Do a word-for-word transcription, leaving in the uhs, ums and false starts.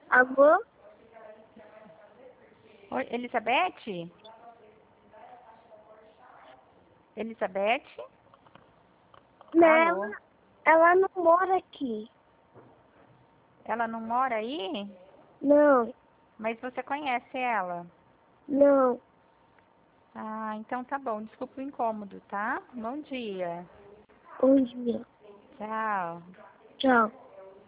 Alô? Oi, Elizabeth? Elizabeth? Não, Alô? ela não mora aqui. Ela não mora aí? Não, Mas você conhece ela? não. Ah, então tá bom. Desculpa o incômodo, tá? Bom dia. Bom dia. Tchau. Tchau.